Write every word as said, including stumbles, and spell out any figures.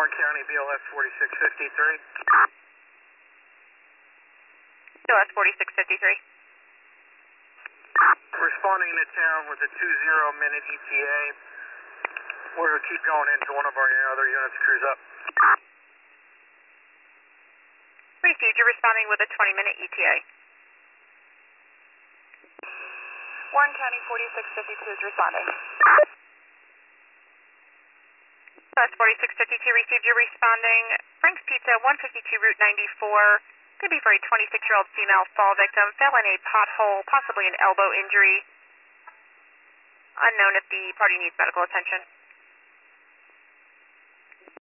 Warren County, B L S forty-six fifty-three. B L S forty-six fifty-three. Responding to town with a two zero minute E T A. We're going to keep going into one of our other units, cruise up. Received, you're responding with a twenty minute E T A. Warren County forty-six fifty-two is responding. B L S forty-six fifty-two received, you're responding. Frank's Pizza, one fifty-two Route ninety-four. Could be for a twenty-six-year-old female fall victim. Fell in a pothole, possibly an elbow injury. Unknown if the party needs medical attention.